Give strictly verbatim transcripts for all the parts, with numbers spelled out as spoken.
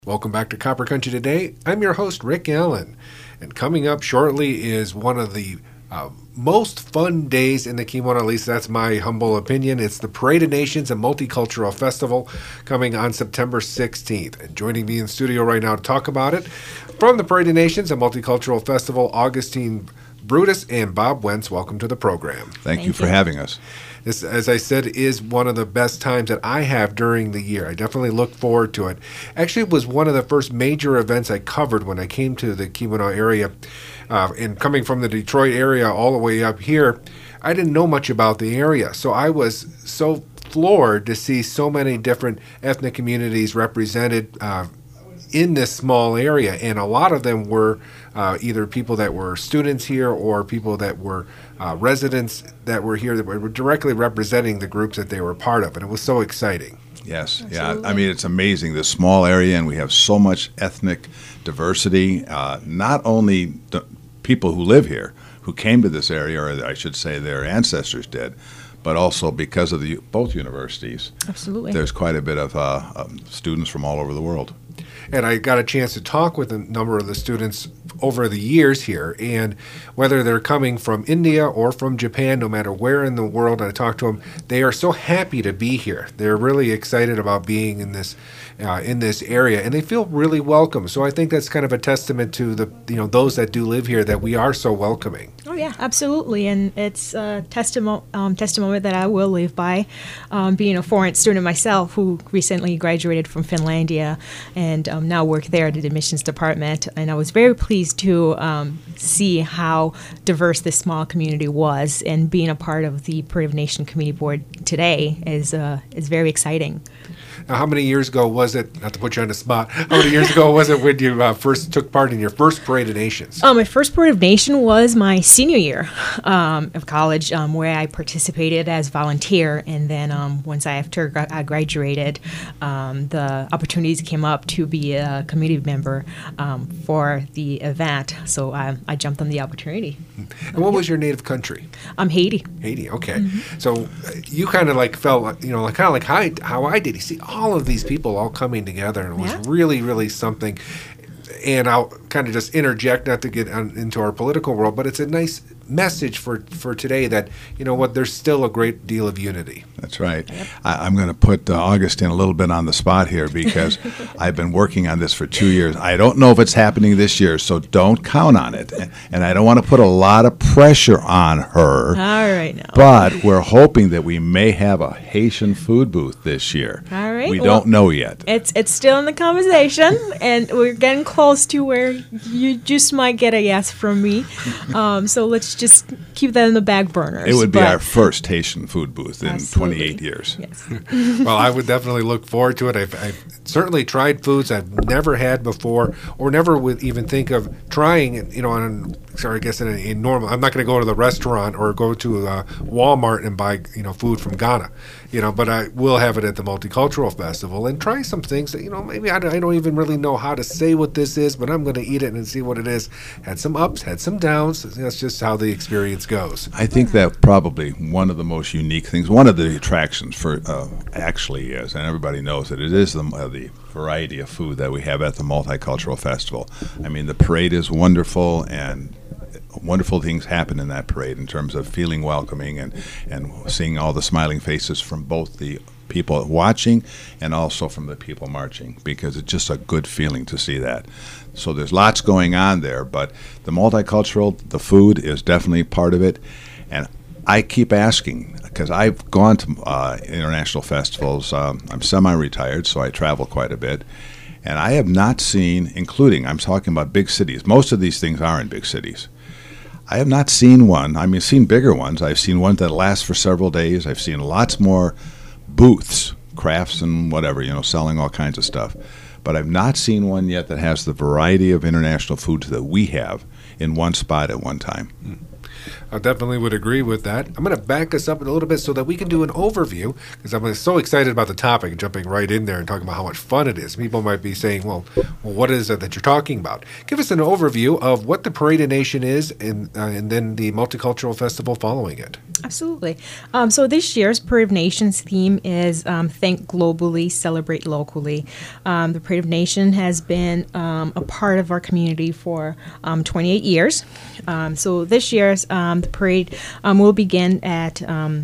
Welcome back to Copper Country Today. I'm your host, Rick Allen. And coming up shortly is one of the uh, most fun days in the Kimono, at least that's my humble opinion. It's the Parade of Nations and Multicultural Festival coming on September sixteenth. And joining me in studio right now to talk about it, from the Parade of Nations and Multicultural Festival, Augustine Brutus and Bob Wentz. Welcome to the program. Thank, Thank you for you. having us. This, as I said, is one of the best times that I have during the year. I definitely look forward to it. Actually, it was one of the first major events I covered when I came to the Kimono area. Uh, and coming from the Detroit area all the way up here, I didn't know much about the area. So I was so floored to see so many different ethnic communities represented uh, in this small area. And a lot of them were uh, either people that were students here or people that were uh, residents that were here that were directly representing the groups that they were part of. And it was so exciting. Yes, Absolutely. yeah. I mean, it's amazing, this small area, and we have so much ethnic diversity. Uh, not only the people who live here, who came to this area, or I should say their ancestors did, but also because of the both universities. Absolutely. There's quite a bit of uh, um, students from all over the world. And I got a chance to talk with a number of the students over the years here, and whether they're coming from India or from Japan, no matter where in the world I talk to them, they are so happy to be here. They're really excited about being in this uh, in this area, and they feel really welcome. So I think that's kind of a testament to the you know those that do live here, that we are so welcoming. Oh yeah, absolutely, and it's a testimony um, testimony that I will live by. Um, being a foreign student myself, who recently graduated from Finlandia, and um, now work there at the admissions department, and I was very pleased to um, see how diverse this small community was, and being a part of the Parade of Nation Committee Board today is uh, is very exciting. Now, how many years ago was it, not to put you on the spot, how many years ago was it when you uh, first took part in your first Parade of Nations? Um, my first Parade of Nation was my senior year um, of college, um, where I participated as volunteer, and then um, once I after gra- I graduated, um, the opportunities came up to be a committee member um, for the event, so I, I jumped on the opportunity. And what was your native country? I'm Haiti. Haiti, okay. So uh, you kind of like felt, you know, like kind of like how I, how I did. You see all of these people all coming together, and it was Yeah. really, really something. And I'll kind of just interject, not to get on, into our political world, but it's a nice message for, for today that, you know what, there's still a great deal of unity. That's right. I, I'm going to put uh, Augustine a little bit on the spot here because I've been working on this for two years. I don't know if it's happening this year, so don't count on it. And, and I don't want to put a lot of pressure on her. All right, now. But we're hoping that we may have a Haitian food booth this year. All right, We well- don't know yet. It's it's still in the conversation, and we're getting close to where you just might get a yes from me. Um, so let's just keep that in the back burners. It would be but- our first Haitian food booth in Absolutely. twenty-eight years. Yes. Well, I would definitely look forward to it. I've, I've certainly tried foods I've never had before, or never would even think of trying. You know, on sorry, I guess in a, a normal. I'm not going to go to the restaurant or go to uh, Walmart and buy you know food from Ghana. You know, but I will have it at the Multicultural Festival and try some things that you know maybe I don't, I don't even really know how to say what this is, but I'm going to eat it and see what it is. Had some ups, had some downs. That's just how the experience goes. I think that probably one of the most unique things, one of the attractions for uh, actually is, and everybody knows that it is the, uh, the variety of food that we have at the Multicultural Festival. I mean, the parade is wonderful, and wonderful things happen in that parade in terms of feeling welcoming and, and seeing all the smiling faces from both the people watching and also from the people marching, because it's just a good feeling to see that. So there's lots going on there, but the multicultural, the food is definitely part of it. And I keep asking, because I've gone to uh, international festivals. Um, I'm semi-retired, so I travel quite a bit. And I have not seen, including, I'm talking about big cities. Most of these things are in big cities. I have not seen one. I mean, I've seen bigger ones. I've seen ones that last for several days. I've seen lots more booths, crafts and whatever, you know, selling all kinds of stuff. But I've not seen one yet that has the variety of international foods that we have in one spot at one time. I definitely would agree with that. I'm going to back us up a little bit so that we can do an overview, because I'm so excited about the topic and jumping right in there and talking about how much fun it is. People might be saying, well, well what is it that you're talking about? Give us an overview of what the Parade of Nation is and, uh, and then the Multicultural Festival following it. Absolutely. Um, so this year's Parade of Nations theme is um, Think Globally, Celebrate Locally. Um, the Parade of Nation has been um, a part of our community for um, twenty-eight years. Um, so this year's um, the parade um, will begin at um,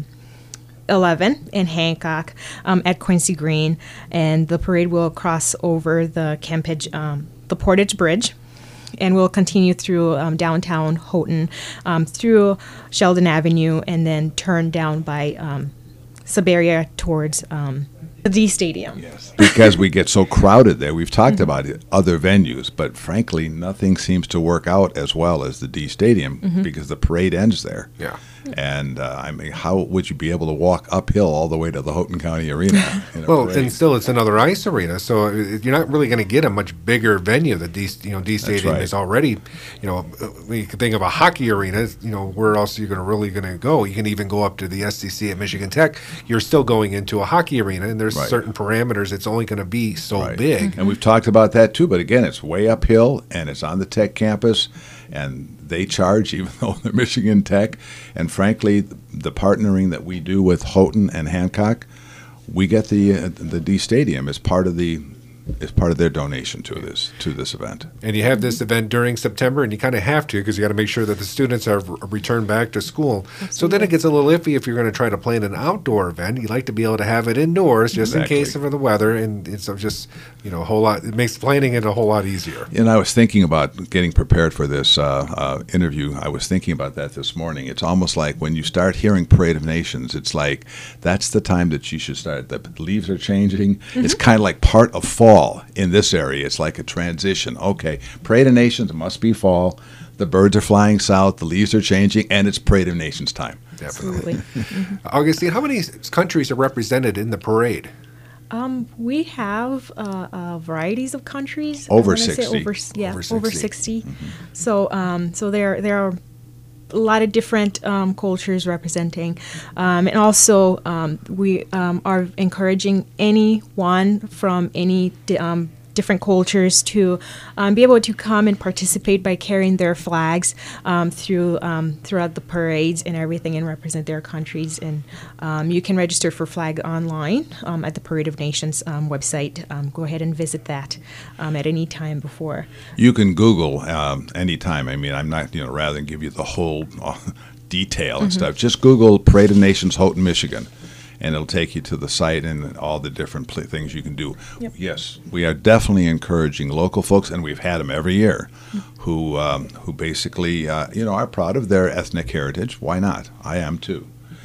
eleven in Hancock um, at Quincy Green, and the parade will cross over the Campage, um, the Portage Bridge, and we'll continue through um, downtown Houghton, um, through Sheldon Avenue, and then turn down by um, Siberian towards um, the D Stadium. Yes, because we get so crowded there. We've talked mm-hmm. about it, other venues, but frankly, nothing seems to work out as well as the D Stadium mm-hmm. because the parade ends there. Yeah. And uh, I mean, how would you be able to walk uphill all the way to the Houghton County Arena? Well, parade? And still, it's another ice arena, so you're not really going to get a much bigger venue. The D, you know, D Stadium right. is already, you know, when you can think of a hockey arena, you know, where else are you going to really going to go? You can even go up to the S C C at Michigan Tech. You're still going into a hockey arena, and there's right. certain parameters. It's only going to be so right. big. Mm-hmm. And we've talked about that too, but again, it's way uphill, and it's on the Tech campus, and they charge even though they're Michigan Tech. And frankly, the partnering that we do with Houghton and Hancock, we get the uh, the D Stadium as part of the is part of their donation to this to this event. And you have this event during September, and you kind of have to because you got to make sure that the students are returned back to school. Absolutely. So then it gets a little iffy if you're going to try to plan an outdoor event. You like to be able to have it indoors just exactly. in case of the weather, and it's just you know a whole lot. It makes planning it a whole lot easier. And I was thinking about getting prepared for this uh, uh, interview. I was thinking about that this morning. It's almost like when you start hearing Parade of Nations, it's like that's the time that you should start. The leaves are changing. Mm-hmm. It's kind of like part of fall. In this area, it's like a transition. Okay, Parade of Nations must be fall. The birds are flying south. The leaves are changing, and it's Parade of Nations time. Definitely. mm-hmm. Augustine, how many countries are represented in the parade? Um, we have uh, uh, varieties of countries. Over sixty. Over, yeah, over sixty. Over sixty. Mm-hmm. So, um, so there there are a lot of different um, cultures representing, um, and also um, we um, are encouraging anyone from any di- um, different cultures to um, be able to come and participate by carrying their flags um, through um, throughout the parades and everything, and represent their countries. And um, you can register for flag online um, at the Parade of Nations um, website. Um, go ahead and visit that um, at any time before. You can Google um, anytime. I mean, I'm not, you know, rather than give you the whole uh, detail and mm-hmm. stuff, just Google Parade of Nations Houghton, Michigan, and it'll take you to the site and all the different pl- things you can do. Yep. Yes, we are definitely encouraging local folks, and we've had them every year, mm-hmm. who um, who basically, uh, you know, are proud of their ethnic heritage. Why not? I am too.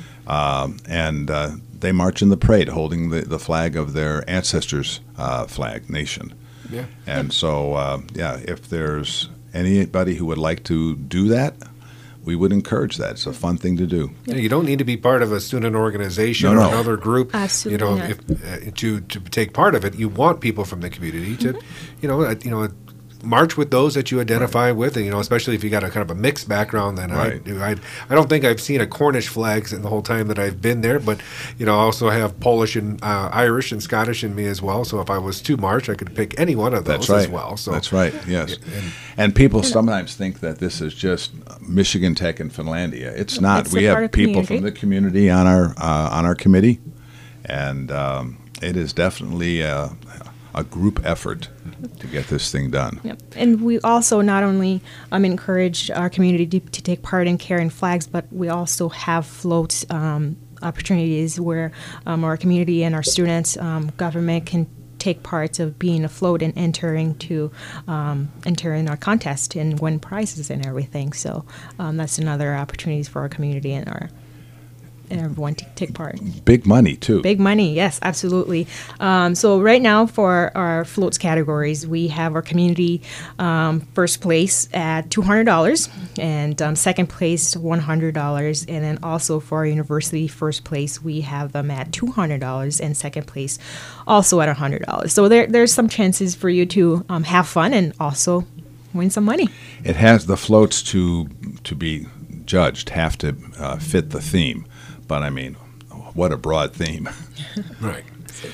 Um, and uh, they march in the parade holding the, the flag of their ancestors' uh, flag, nation. Yeah. And yep. so, uh, yeah, if there's anybody who would like to do that, we would encourage that. It's a fun thing to do. Yeah, you don't need to be part of a student organization no, or no. another group. Absolutely you know, not. if, uh, to to take part of it, you want people from the community to, mm-hmm. you know, uh, you know, march with those that you identify right. with, and you know, especially if you got a kind of a mixed background. Then right. I do. I I don't think I've seen a Cornish flags in the whole time that I've been there, but you know, I also have Polish and uh, Irish and Scottish in me as well. So if I was to march, I could pick any one of those That's right. as well. So that's right. Yes, and, and people sometimes think that this is just Michigan Tech and Finlandia. It's not. It's we have people community. from the community on our uh, on our committee, and um, it is definitely a, a group effort to get this thing done. Yep. And we also not only um, encourage our community to, to take part in carrying flags, but we also have floats um, opportunities where um, our community and our students, um, government can take parts of being afloat and entering to um, enter in our contest and win prizes and everything. So um, that's another opportunity for our community and our and everyone to take part. Big money, too. Big money, yes, absolutely. Um, so right now for our floats categories, we have our community um, first place at two hundred dollars, and um, second place one hundred dollars, and then also for our university first place, we have them at two hundred dollars, and second place also at one hundred dollars. So there, there's some chances for you to um, have fun and also win some money. It has the floats to to be judged have to uh, fit the theme, but I mean, what a broad theme. Right.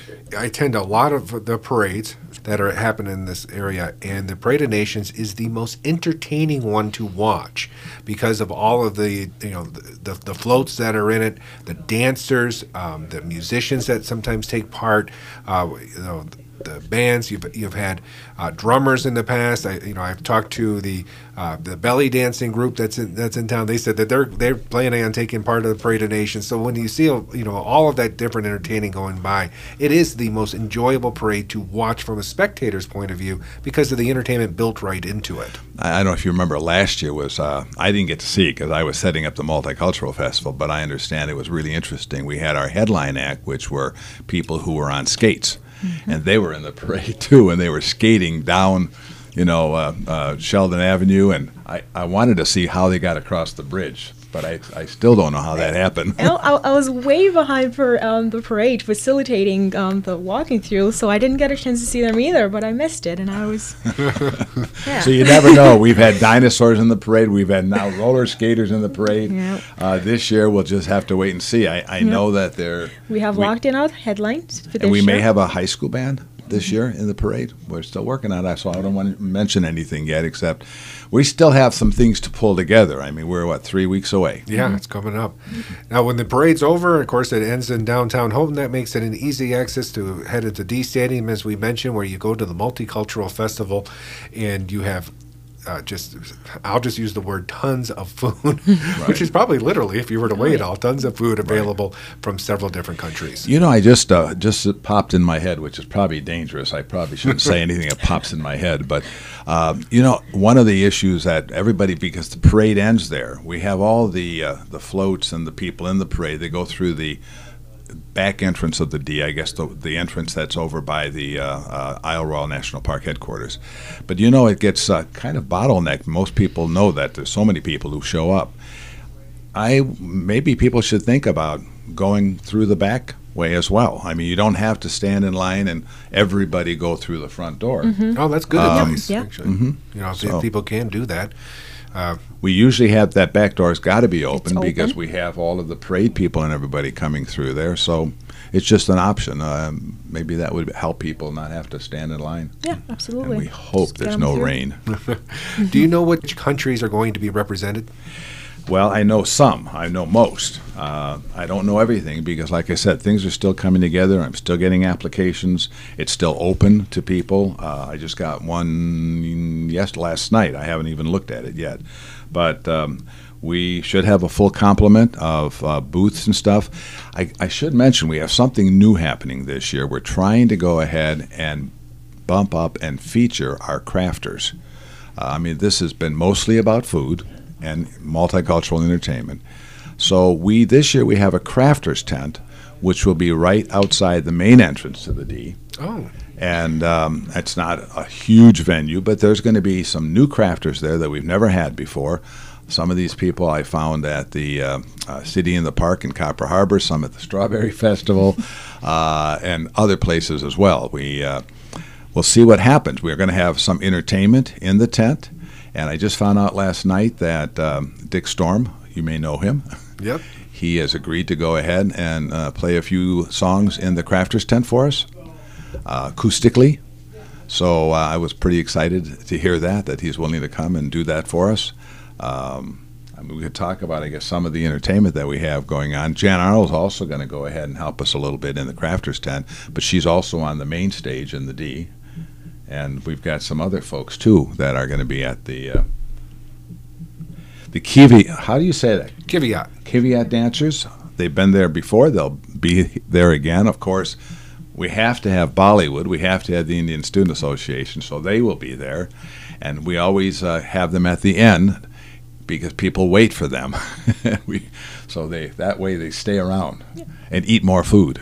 I attend a lot of the parades that are happening in this area, and the Parade of Nations is the most entertaining one to watch because of all of the you know the, the, the floats that are in it, the dancers, um, the musicians that sometimes take part, uh, you know, the bands. You've you've had uh, drummers in the past. I you know I've talked to the uh, the belly dancing group that's in, that's in town. They said that they're they're planning on taking part of the Parade of Nations. So when you see you know all of that different entertaining going by, it is the most enjoyable parade to watch from a spectator's point of view because of the entertainment built right into it. I don't know if you remember last year was uh, I didn't get to see it because I was setting up the Multicultural Festival, but I understand it was really interesting. We had our headline act, which were people who were on skates. Mm-hmm. And they were in the parade too, and they were skating down, you know, uh, uh, Sheldon Avenue, and I, I wanted to see how they got across the bridge, but I, I still don't know how that happened. I, I was way behind for um, the parade, facilitating um, the walking through, so I didn't get a chance to see them either, but I missed it, and I was... yeah. So you never know. We've had dinosaurs in the parade. We've had now roller skaters in the parade. Yep. Uh, this year, we'll just have to wait and see. I, I Yep. know that they're... We have we, locked in our headlines for this And we may year. have a high school band this year in the parade. We're still working on that, so I don't want to mention anything yet, except we still have some things to pull together. I mean, we're, what, three weeks away? Yeah, mm-hmm. It's coming up. Now, when the parade's over, of course, it ends in downtown Houghton. That makes it an easy access to head into D Stadium, as we mentioned, where you go to the Multicultural Festival, and you have uh, just, I'll just use the word tons of food, right. Which is probably literally, if you were to weigh it all, tons of food available right. from several different countries. You know, I just uh, just popped in my head, which is probably dangerous. I probably shouldn't say anything that pops in my head. But, um, you know, one of the issues that everybody, because the parade ends there, we have all the uh, the floats and the people in the parade. They go through the back entrance of the D, I guess the, the entrance that's over by the uh, uh, Isle Royale National Park headquarters. But you know, it gets uh, kind of bottlenecked. Most people know that there's so many people who show up. I maybe people should think about going through the back way as well. I mean, you don't have to stand in line and everybody go through the front door. Mm-hmm. Oh, that's good Um, advice. yeah. Actually, mm-hmm. you know, if So- people can do that. Uh, We usually have that back door's got to be open, open. because we have all of the parade people and everybody coming through there. So it's just an option. Um, maybe that would help people not have to stand in line. Yeah, And absolutely. we hope Just get there's 'em no through. rain. Do you know which countries are going to be represented? Well, I know some. I know most. Uh, I don't know everything because, like I said, things are still coming together. I'm still getting applications. It's still open to people. Uh, I just got one yes last night. I haven't even looked at it yet. But um, we should have a full complement of uh, booths and stuff. I, I should mention we have something new happening this year. We're trying to go ahead and bump up and feature our crafters. Uh, I mean, this has been mostly about food and multicultural entertainment. So we this year we have a crafters tent, which will be right outside the main entrance to the D. Oh, And um, it's not a huge venue, but there's going to be some new crafters there that we've never had before. Some of these people I found at the uh, uh, City in the Park in Copper Harbor, some at the Strawberry Festival, uh, and other places as well. We, uh, we'll see what happens. We're going to have some entertainment in the tent. And I just found out last night that um, Dick Storm, you may know him, yep. he has agreed to go ahead and uh, play a few songs in the crafters tent for us, uh, acoustically. So uh, I was pretty excited to hear that, that he's willing to come and do that for us. Um, I mean, we could talk about, I guess, some of the entertainment that we have going on. Jan Arnold's also going to go ahead and help us a little bit in the crafters tent, but she's also on the main stage in the D. And we've got some other folks, too, that are going to be at the uh, the Kivi. How do you say that? Kiviat. Kiviat dancers. They've been there before. They'll be there again. Of course, we have to have Bollywood. We have to have the Indian Student Association, so they will be there. And we always uh, have them at the end because people wait for them. we, so they that way they stay around and eat more food.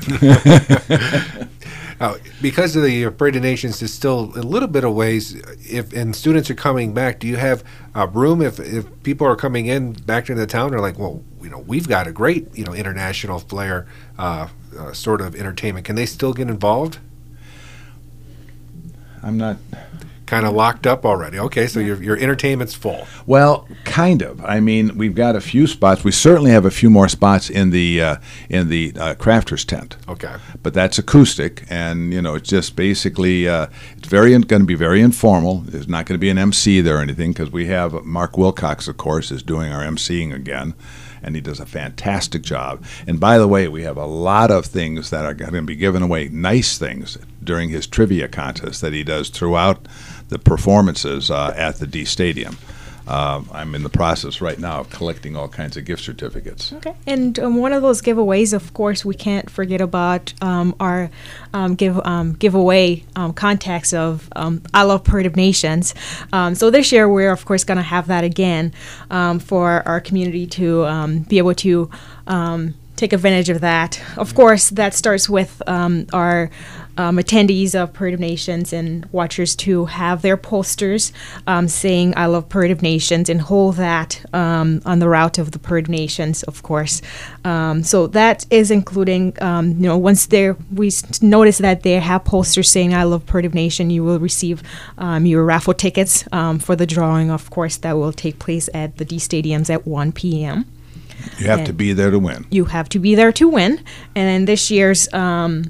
Uh, because of the Parade of Nations is still a little bit of ways, if and students are coming back, do you have uh, room if, if people are coming in back into the town? They're like, well, you know, we've got a great, you know, international flair uh, uh, sort of entertainment. Can they still get involved? I'm not. kind of locked up already. Okay, so your your entertainment's full. Well, kind of. I mean, we've got a few spots. We certainly have a few more spots in the uh, in the uh, crafters tent. Okay, but that's acoustic, and you know, it's just basically uh, it's very going to be very informal. There's not going to be an M C there or anything because we have Mark Wilcox, of course, is doing our emceeing again. And he does a fantastic job. And by the way, we have a lot of things that are going to be given away, nice things, during his trivia contest that he does throughout the performances uh, at the D Stadium. Uh, I'm in the process right now of collecting all kinds of gift certificates. Okay. And um, one of those giveaways, of course, we can't forget about um, our um, give um, giveaway um, contacts of um, I Love Parade of Nations. Um, so this year, we're, of course, going to have that again um, for our community to um, be able to um, take advantage of that. Of course, that starts with um, our um, attendees of Parade of Nations and watchers to have their posters um, saying I love Parade of Nations and hold that um, on the route of the Parade of Nations, of course. Um, so that is including, um, you know, once they we s- notice that they have posters saying I love Parade of Nation, you will receive um, your raffle tickets um, for the drawing, of course, that will take place at the D Stadiums at one p.m. You have And to be there to win. You have to be there to win. And then this year's um,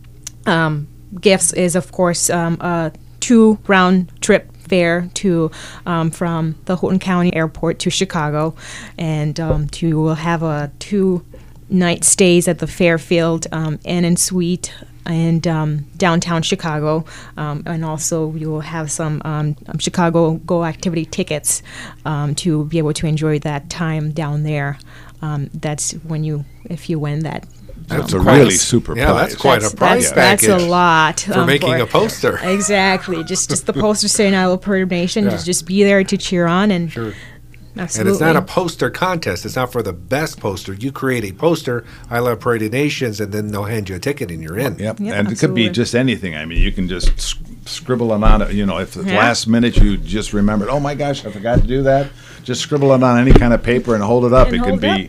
um, gifts is, of course, um, a two-round trip fare to um, from the Houghton County Airport to Chicago, and um, to will have a two-night stays at the Fairfield um, Inn and Suite and um, downtown Chicago, um, and also you will have some um, Chicago Go activity tickets um, to be able to enjoy that time down there. Um, that's when you, if you win that. That's um, a prize. really super Yeah, prize. that's quite That's, a prize that's, package. that's a lot for um, making a poster. Exactly, just just the poster saying "I love Parade of Nation." Yeah. Just just be there to cheer on and. Sure. Absolutely. And it's not a poster contest. It's not for the best poster. You create a poster, I Love Parade of Nations, and then they'll hand you a ticket and you're in. Yep, Yep, and it could be absolutely. just anything. I mean, you can just s- scribble them on. You know, if at the Yeah. last minute you just remembered, oh my gosh, I forgot to do that. Just scribble it on any kind of paper and hold it up. And it can hold be.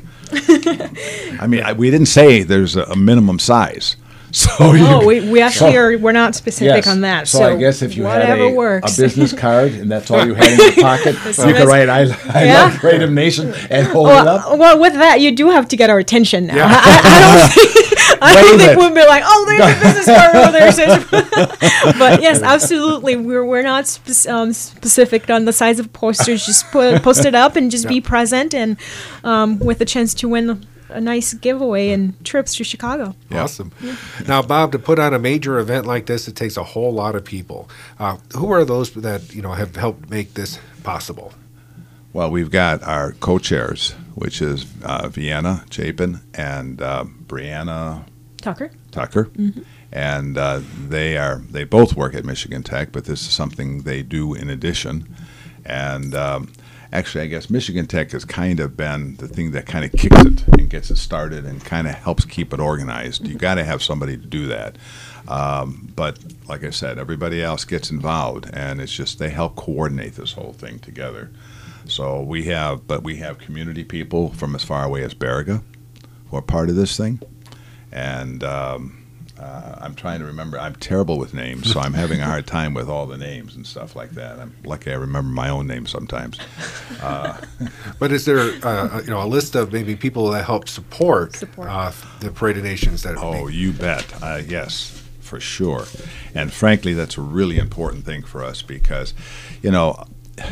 I mean, I, we didn't say there's a, a minimum size, so you Oh, can- we, we actually so- are. We're not specific Yes. on that. So, So, I guess if you had whatever a, works. a business card and that's all you had in your pocket, you could that's- write "I, I Yeah. love Parade of Nation" and hold it up. well, well, with that, you do have to get our attention now. Yeah. I, I, I don't think, I don't Wave think it. we'll be like, oh, there's a business card over there. says- But yes, absolutely, we're we're not spe- um, specific on the size of posters. Just put, post it up and just be present, and um, with a chance to win a nice giveaway and trips to Chicago. Awesome. Now, Bob, to put on a major event like this, it takes a whole lot of people. Uh, who are those that you know have helped make this possible? Well, we've got our co-chairs, which is uh, Vienna Chapin and uh, Brianna Tucker. Tucker, and uh, they are they both work at Michigan Tech, but this is something they do in addition. And um, actually, I guess Michigan Tech has kind of been the thing that kind of kicks it and gets it started and kind of helps keep it organized. You got to have somebody to do that. Um, but like I said, everybody else gets involved, and it's just they help coordinate this whole thing together. So we have, but we have community people from as far away as Baraga who are part of this thing. And um, uh, I'm trying to remember. I'm terrible with names, so I'm having a hard time with all the names and stuff like that. I'm lucky I remember my own name sometimes. Uh, But is there uh, you know a list of maybe people that help support, Support. Uh, the Parade of Nations? That oh, make- you bet. Uh, yes, for sure. And frankly, that's a really important thing for us because, you know,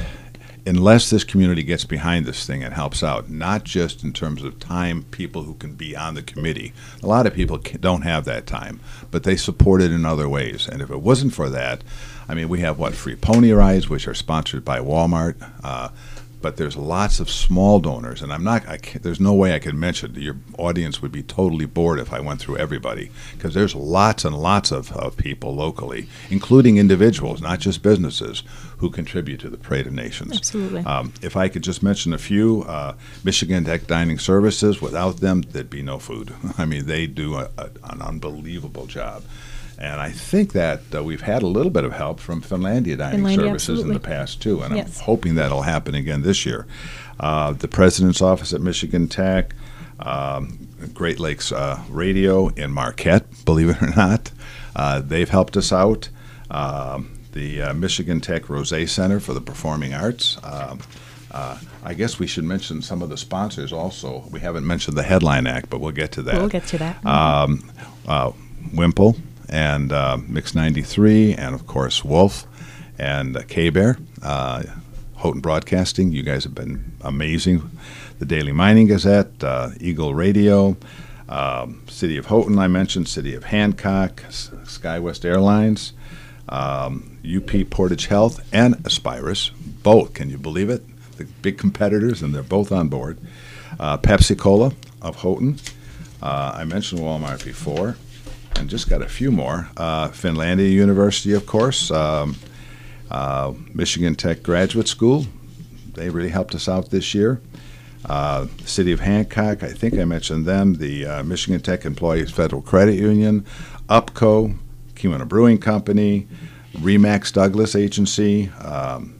unless this community gets behind this thing and helps out, not just in terms of time, people who can be on the committee. A lot of people ca- don't have that time, but they support it in other ways. And if it wasn't for that, I mean, we have, what, free pony rides, which are sponsored by Walmart. Uh, but there's lots of small donors, and I'm not. I can't, there's no way I could mention. Your audience would be totally bored if I went through everybody, because there's lots and lots of, of people locally, including individuals, not just businesses, who contribute to the Parade of Nations. Absolutely. Um, if I could just mention a few, uh, Michigan Tech Dining Services. Without them, there'd be no food. I mean, they do a, a, an unbelievable job. And I think that uh, we've had a little bit of help from Finlandia Dining Finlandia, Services in absolutely. the past, too. And Yes. I'm hoping that'll happen again this year. Uh, the President's Office at Michigan Tech, um, Great Lakes uh, Radio in Marquette, believe it or not. Uh, they've helped us out. Um, the uh, Michigan Tech Rosé Center for the Performing Arts. Um, uh, I guess we should mention some of the sponsors also. We haven't mentioned the Headline Act, but we'll get to that. We'll get to that. Um, uh, Wimple and uh, Mix ninety-three, and of course Wolf and uh, K-Bear, uh, Houghton Broadcasting. You guys have been amazing. The Daily Mining Gazette, uh, Eagle Radio, um, City of Houghton I mentioned, City of Hancock, S- SkyWest Airlines, um, U P Portage Health, and Aspirus. Both, can you believe it? The big competitors, and they're both on board. Uh, Pepsi-Cola of Houghton. Uh, I mentioned Walmart before, and just got a few more. Uh, Finlandia University, of course. Um, uh, Michigan Tech Graduate School. They really helped us out this year. Uh, City of Hancock, I think I mentioned them. The uh, Michigan Tech Employees Federal Credit Union. UPCO, Keweenaw Brewing Company. Remax Douglas Agency. Um,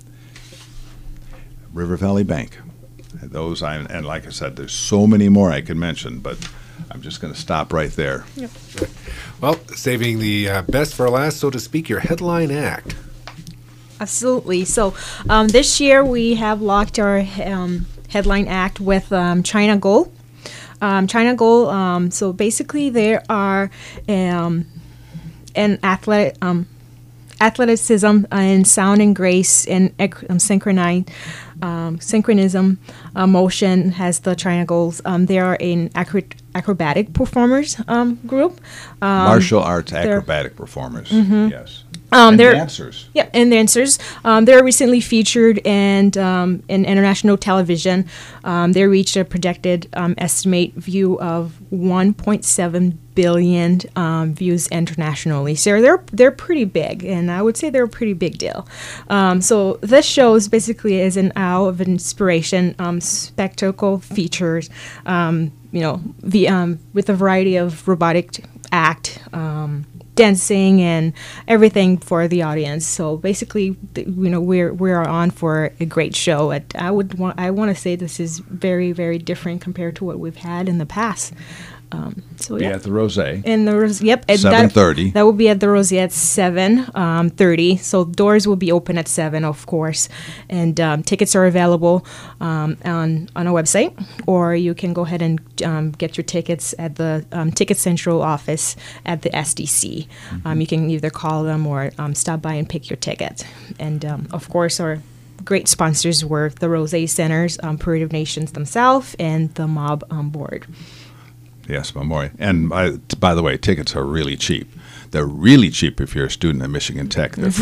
River Valley Bank. Those, I, and like I said, there's so many more I could mention, but I'm just going to stop right there. Yep. Well, saving the uh, best for last, so to speak, your Headline Act. Absolutely. So um, this year we have locked our um, Headline Act with um, China Gold. Um, China Gold, um, so basically there are um, an athletic, um, athleticism and sound and grace and um, synchronized um, synchronism uh, motion has the China Goals. Um, they are an acro- acrobatic performers um, group. Um, Martial arts acrobatic performers, mm-hmm. yes. Um, and they're, dancers. Yeah, and dancers. Um, they're recently featured and um, in international television. Um, they reached a projected um, estimate view of one point seven billion um, views internationally. So they're they're pretty big, and I would say they're a pretty big deal. Um, so this show is basically is an hour of inspiration, um, spectacle features, um, you know, the um, with a variety of robotic act. Um, dancing and everything for the audience. So basically, th- you know, we're we're on for a great show. At, I would want I want to say this is very very different compared to what we've had in the past. Um, so Be yeah, at the Rosé. and the Ros- yep, and seven thirty. That, that will be at the Rosé at seven um, thirty. So doors will be open at seven, of course, and um, tickets are available um, on on our website, or you can go ahead and um, get your tickets at the um, Ticket Central office at the S D C. Mm-hmm. Um, you can either call them or um, stop by and pick your ticket, and um, of course our great sponsors were the Rosé Centers, um, Parade of Nations themselves, and the Mob on board. Yes, Memorial. And by, by the way, tickets are really cheap. They're really cheap if you're a student at Michigan Tech. They're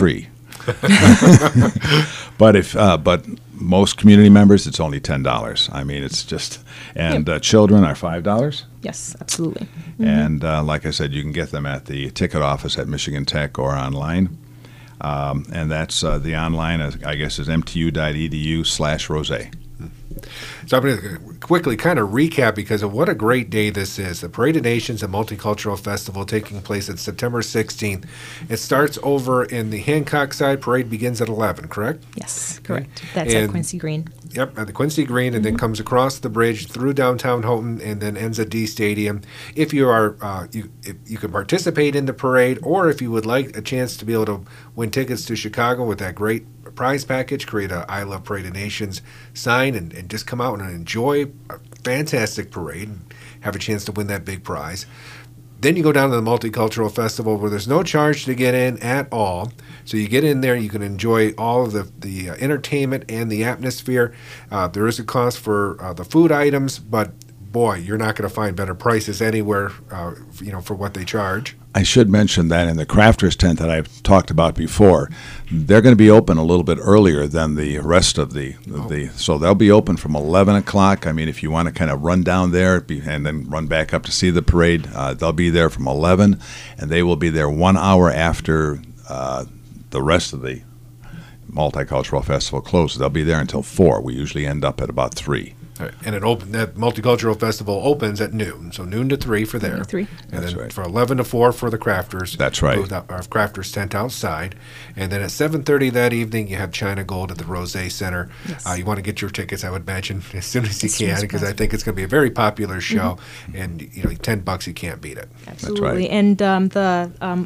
mm-hmm. free. But if uh, but most community members, it's only ten dollars. I mean, it's just and yep. uh, children are five dollars. Yes, absolutely. Mm-hmm. And uh, like I said, you can get them at the ticket office at Michigan Tech or online. Um, and that's uh, the online, I guess, is mtu.edu slash Rosé. So I'm going to quickly kind of recap because of what a great day this is. The Parade of Nations and Multicultural Festival taking place at September sixteenth. It starts over in the Hancock side. Parade begins at eleven, correct? Yes, correct. That's and, at Quincy Green. Yep, at the Quincy Green, and mm-hmm. then comes across the bridge through downtown Houghton, and then ends at D Stadium. If you are, uh, you if you can participate in the parade, or if you would like a chance to be able to win tickets to Chicago with that great prize package, create a I Love Parade of Nations sign, and, and just come out and enjoy a fantastic parade and have a chance to win that big prize. Then you go down to the Multicultural Festival where there's no charge to get in at all. So you get in there, you can enjoy all of the, the uh, entertainment and the atmosphere. Uh, there is a cost for uh, the food items, but boy, you're not going to find better prices anywhere, uh, you know, for what they charge. I should mention that in the crafters tent that I've talked about before, they're going to be open a little bit earlier than the rest of the, oh. the so they'll be open from eleven o'clock. I mean, if you want to kind of run down there be, and then run back up to see the parade, uh, they'll be there from eleven, and they will be there one hour after uh, the rest of the Multicultural Festival closes. They'll be there until four. We usually end up at about three. Right. And it open, that Multicultural Festival opens at noon, so noon to three for there. Three. And That's then right. for eleven to four for the crafters. That's right. Booth, our crafters tent outside. And then at seven thirty that evening, you have China Gold at the Rosé Center. Yes. Uh, you want to get your tickets, I would imagine, as soon as you as can, because I think it's going to be a very popular show. Mm-hmm. And, you know, ten bucks, you can't beat it. Absolutely. That's right. And um, the... Um,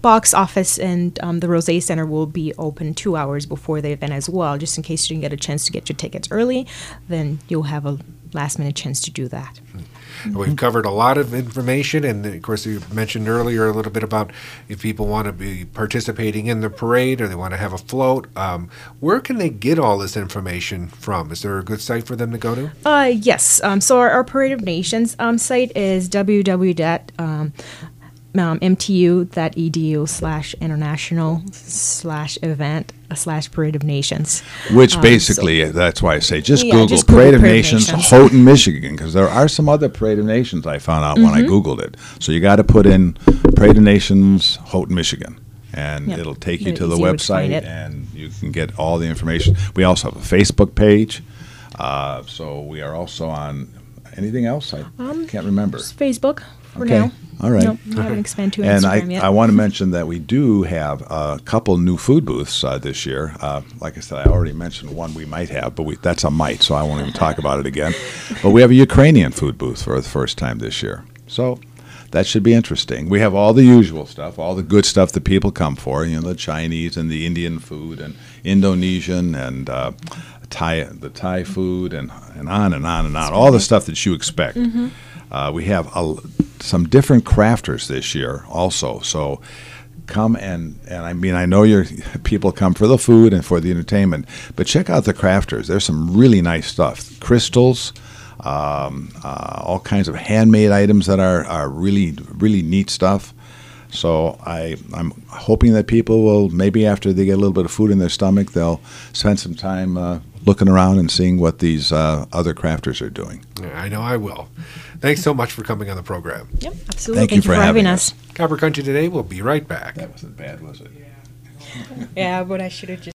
box office and um, the Rosé Center will be open two hours before the event as well. Just in case you didn't get a chance to get your tickets early, then you'll have a last minute chance to do that. Mm-hmm. We've covered a lot of information, and of course, you mentioned earlier a little bit about if people want to be participating in the parade or they want to have a float. Um, where can they get all this information from? Is there a good site for them to go to? Uh, yes. Um, so our, our Parade of Nations um, site is w w w dot m t u dot e d u slash international slash event slash Parade of Nations. Which Um, basically, that's why I say just Yeah, Google just Google Parade of Parade of Nations, Nations. Houghton, Michigan, because there are some other Parade of Nations I found out when I Mm-hmm. Googled it. So you got to put in Parade of Nations, Houghton, Michigan. And Yep. it'll take you Very to the easy to find website, it. and you can get all the information. We also have a Facebook page. Uh, so we are also on anything else? I can't remember. Just Facebook for Okay. now. All right. Nope, I haven't expanded to And Instagram I, yet. I want to mention that we do have a couple new food booths uh, this year. Uh, like I said, I already mentioned one we might have, but we, that's a might, so I won't even talk about it again. But we have a Ukrainian food booth for the first time this year. So that should be interesting. We have all the usual stuff, all the good stuff that people come for, you know, the Chinese and the Indian food and Indonesian and uh, Thai, the Thai food and, and on and on and on, all the stuff that you expect. Mm-hmm. Uh, we have a, some different crafters this year also. So come and, and I mean, I know your people come for the food and for the entertainment, but check out the crafters. There's some really nice stuff. Crystals, um, uh, all kinds of handmade items that are, are really, really neat stuff. So I, I'm hoping that people will, maybe after they get a little bit of food in their stomach, they'll spend some time uh, looking around and seeing what these uh, other crafters are doing. Yeah, I know I will. Thanks so much for coming on the program. Yep, absolutely. Thank you for having having us. Copper Country Today will be right back. That wasn't bad, was it? Yeah, but I should have just